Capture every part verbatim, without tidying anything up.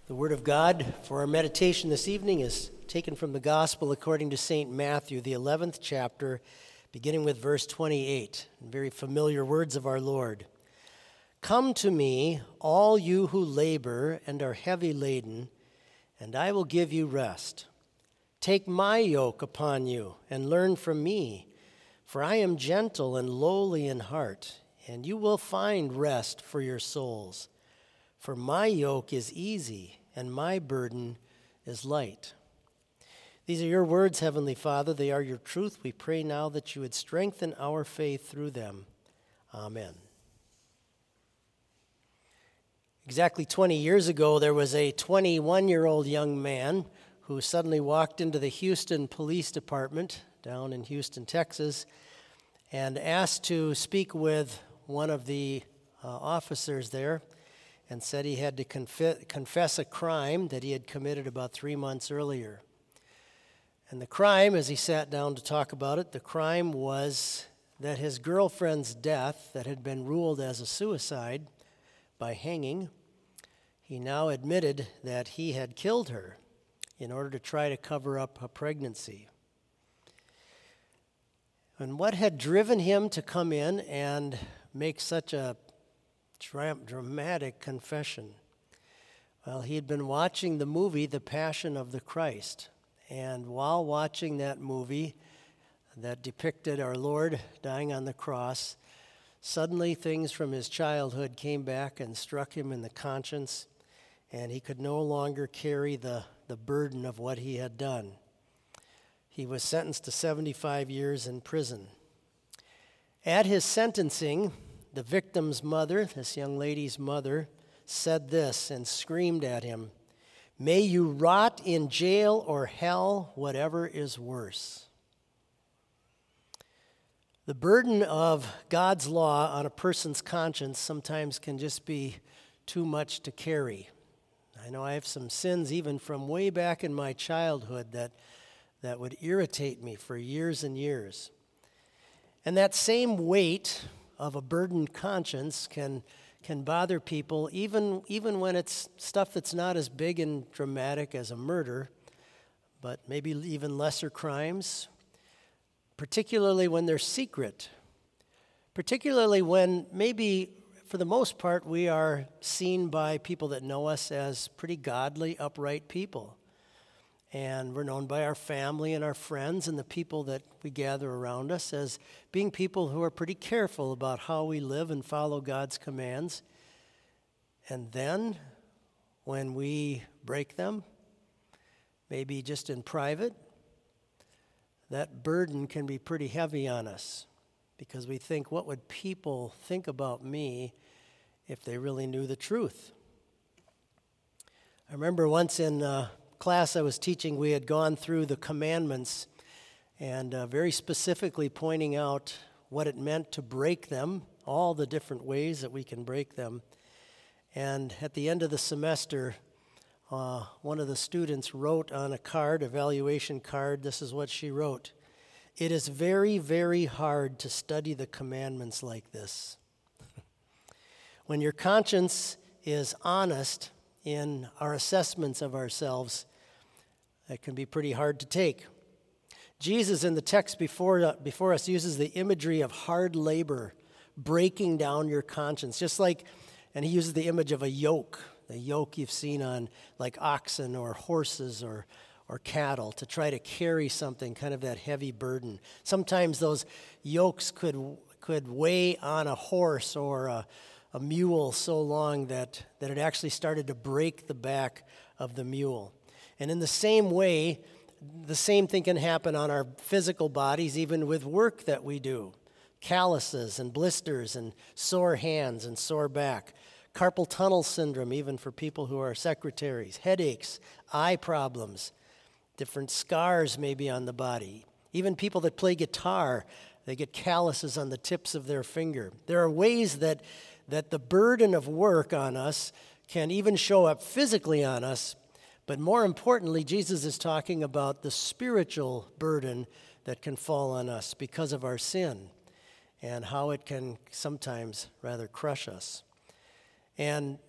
The Word of God for our meditation this evening is taken from the Gospel according to Saint Matthew, the eleventh chapter, beginning with verse twenty-eight. Very familiar words of our Lord. Come to me, all you who labor and are heavy laden, and I will give you rest. Take my yoke upon you and learn from me, for I am gentle and lowly in heart, and you will find rest for your souls. For my yoke is easy and my burden is light. These are your words, Heavenly Father. They are your truth. We pray now that you would strengthen our faith through them. Amen. Exactly twenty years ago, there was a twenty-one-year-old young man who suddenly walked into the Houston Police Department down in Houston, Texas, and asked to speak with one of the uh, officers there, and said he had to conf- confess a crime that he had committed about three months earlier. And the crime, as he sat down to talk about it, the crime was that his girlfriend's death, that had been ruled as a suicide by hanging, he now admitted that he had killed her in order to try to cover up a pregnancy. And what had driven him to come in and make such a dramatic confession? Well, he had been watching the movie The Passion of the Christ, and while watching that movie that depicted our Lord dying on the cross, suddenly things from his childhood came back and struck him in the conscience, and he could no longer carry the, the burden of what he had done. He was sentenced to seventy-five years in prison. At his sentencing, the victim's mother, this young lady's mother, said this and screamed at him, "May you rot in jail or hell, whatever is worse." The burden of God's law on a person's conscience sometimes can just be too much to carry. I know I have some sins even from way back in my childhood that, that would irritate me for years and years. And that same weight of a burdened conscience can can bother people even even when it's stuff that's not as big and dramatic as a murder, but maybe even lesser crimes, particularly when they're secret, particularly when maybe for the most part we are seen by people that know us as pretty godly, upright people. And we're known by our family and our friends and the people that we gather around us as being people who are pretty careful about how we live and follow God's commands. And then, when we break them, maybe just in private, that burden can be pretty heavy on us because we think, what would people think about me if they really knew the truth? I remember once in uh, class I was teaching, we had gone through the commandments and uh, very specifically pointing out what it meant to break them, all the different ways that we can break them. And at the end of the semester, uh, one of the students wrote on a card, evaluation card, this is what she wrote: "It is very, very hard to study the commandments like this." When your conscience is honest in our assessments of ourselves, that can be pretty hard to take. Jesus in the text before, uh, before us uses the imagery of hard labor, breaking down your conscience, just like, and he uses the image of a yoke, the yoke you've seen on like oxen or horses or, or cattle to try to carry something, kind of that heavy burden. Sometimes those yokes could, could weigh on a horse or a, a mule so long that, that it actually started to break the back of the mule. And in the same way, the same thing can happen on our physical bodies, even with work that we do. Calluses and blisters and sore hands and sore back. Carpal tunnel syndrome, even for people who are secretaries. Headaches, eye problems, different scars maybe on the body. Even people that play guitar, they get calluses on the tips of their finger. There are ways that that the burden of work on us can even show up physically on us, but more importantly, Jesus is talking about the spiritual burden that can fall on us because of our sin and how it can sometimes rather crush us. And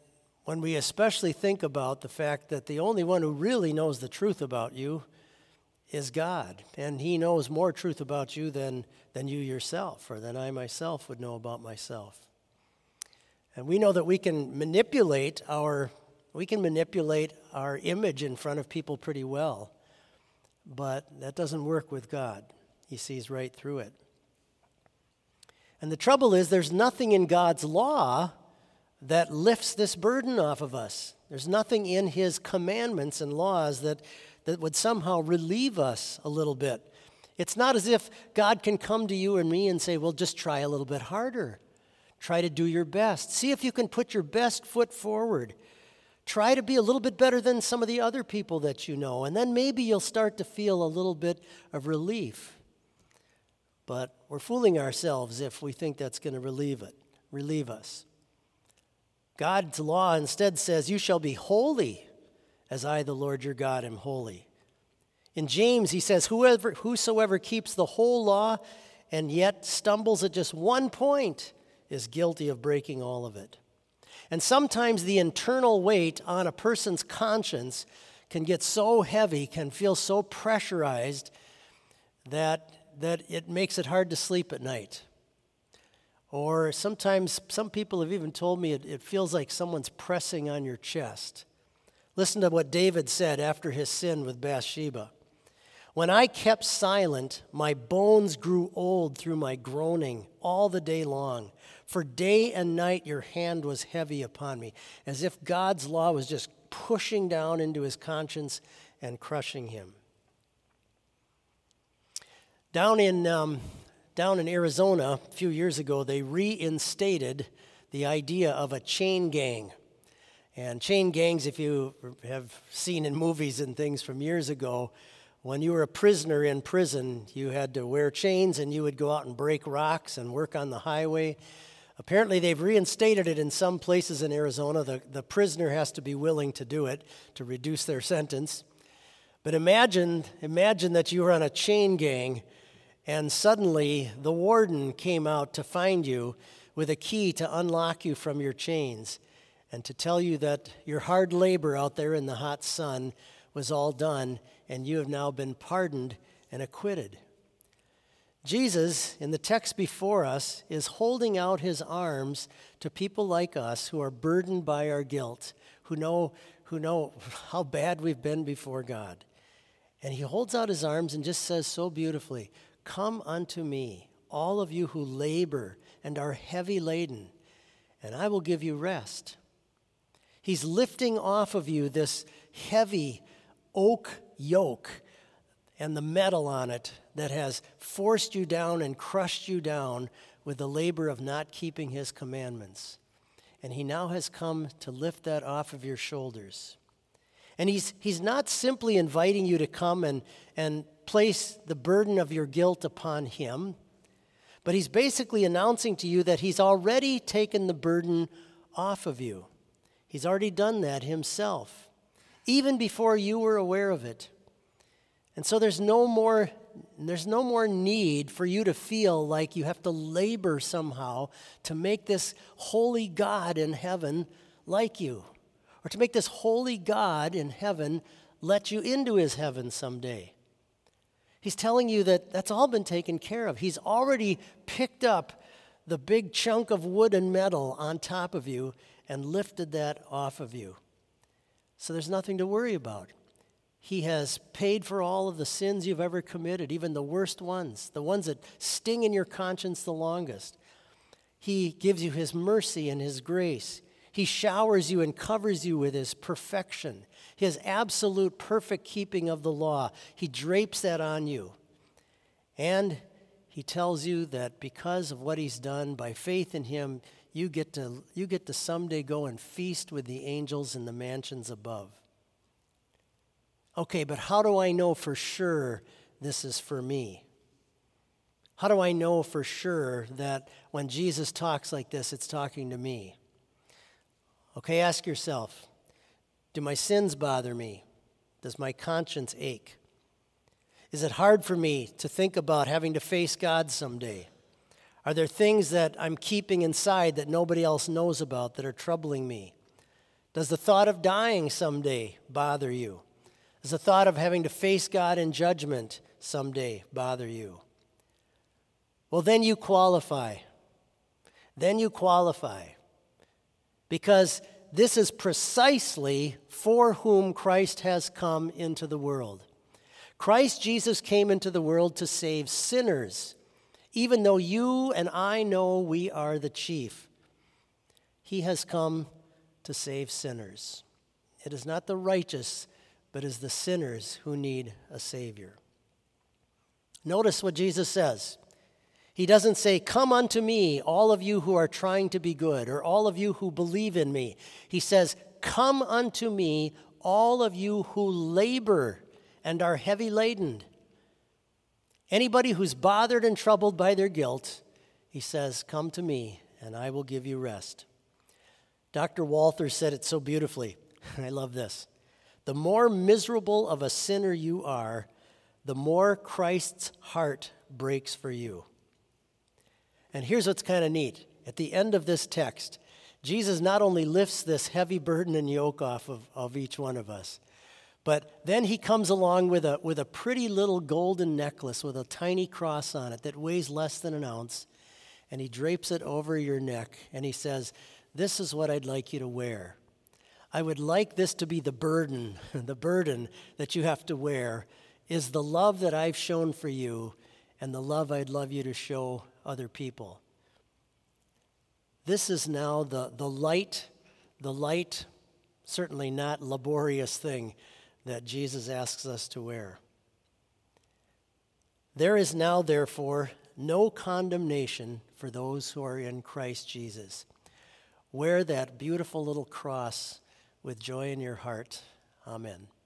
when we especially think about the fact that the only one who really knows the truth about you is God, and he knows more truth about you than, than you yourself, or than I myself would know about myself. And we know that we can manipulate our we can manipulate our image in front of people pretty well, but that doesn't work with God. He sees right through it. And the trouble is, there's nothing in God's law that lifts this burden off of us. There's nothing in his commandments and laws that, that would somehow relieve us a little bit. It's not as if God can come to you and me and say, well, just try a little bit harder. Try to do your best. See if you can put your best foot forward. Try to be a little bit better than some of the other people that you know, and then maybe you'll start to feel a little bit of relief. But we're fooling ourselves if we think that's going to relieve it, relieve us. God's law instead says, you shall be holy as I, the Lord your God, am holy. In James, he says, whoever, whosoever keeps the whole law and yet stumbles at just one point is guilty of breaking all of it. And sometimes the internal weight on a person's conscience can get so heavy, can feel so pressurized that, that it makes it hard to sleep at night. Or sometimes some people have even told me it, it feels like someone's pressing on your chest. Listen to what David said after his sin with Bathsheba. When I kept silent, my bones grew old through my groaning all the day long. For day and night your hand was heavy upon me, as if God's law was just pushing down into his conscience and crushing him. Down in, um, down in Arizona a few years ago, they reinstated the idea of a chain gang. And chain gangs, if you have seen in movies and things from years ago, when you were a prisoner in prison, you had to wear chains and you would go out and break rocks and work on the highway. Apparently, they've reinstated it in some places in Arizona. The, the prisoner has to be willing to do it to reduce their sentence. But imagine, imagine that you were on a chain gang and suddenly the warden came out to find you with a key to unlock you from your chains and to tell you that your hard labor out there in the hot sun was all done and you have now been pardoned and acquitted. Jesus, in the text before us, is holding out his arms to people like us who are burdened by our guilt, who know, who know how bad we've been before God. And he holds out his arms and just says so beautifully, come unto me, all of you who labor and are heavy laden, and I will give you rest. He's lifting off of you this heavy oak yoke and the metal on it that has forced you down and crushed you down with the labor of not keeping his commandments. And he now has come to lift that off of your shoulders. And he's, he's not simply inviting you to come and, and place the burden of your guilt upon him, but he's basically announcing to you that he's already taken the burden off of you. He's already done that himself, even before you were aware of it. And so there's no more there's no more need for you to feel like you have to labor somehow to make this holy God in heaven like you, or to make this holy God in heaven let you into his heaven someday. He's telling you that that's all been taken care of. He's already picked up the big chunk of wood and metal on top of you and lifted that off of you. So there's nothing to worry about. He has paid for all of the sins you've ever committed, even the worst ones, the ones that sting in your conscience the longest. He gives you his mercy and his grace. He showers you and covers you with his perfection, his absolute perfect keeping of the law. He drapes that on you. And he tells you that because of what he's done, by faith in him, you get to, you get to someday go and feast with the angels in the mansions above. Okay, but how do I know for sure this is for me? How do I know for sure that when Jesus talks like this, it's talking to me? Okay, ask yourself, do my sins bother me? Does my conscience ache? Is it hard for me to think about having to face God someday? Are there things that I'm keeping inside that nobody else knows about that are troubling me? Does the thought of dying someday bother you? Does the thought of having to face God in judgment someday bother you? Well, then you qualify. Then you qualify. Because this is precisely for whom Christ has come into the world. Christ Jesus came into the world to save sinners, even though you and I know we are the chief. He has come to save sinners. It is not the righteous, but is the sinners who need a Savior. Notice what Jesus says. He doesn't say, "Come unto me, all of you who are trying to be good," or all of you who believe in me. He says, "Come unto me, all of you who labor and are heavy laden." Anybody who's bothered and troubled by their guilt, he says, "Come to me, and I will give you rest." Doctor Walther said it so beautifully. I love this. The more miserable of a sinner you are, the more Christ's heart breaks for you. And here's what's kind of neat. At the end of this text, Jesus not only lifts this heavy burden and yoke off of, of each one of us, but then he comes along with a, with a pretty little golden necklace with a tiny cross on it that weighs less than an ounce, and he drapes it over your neck, and he says, "This is what I'd like you to wear. I would like this to be the burden, the burden that you have to wear is the love that I've shown for you and the love I'd love you to show other people." This is now the, the light, the light, certainly not laborious thing that Jesus asks us to wear. There is now, therefore, no condemnation for those who are in Christ Jesus. Wear that beautiful little cross with joy in your heart. Amen.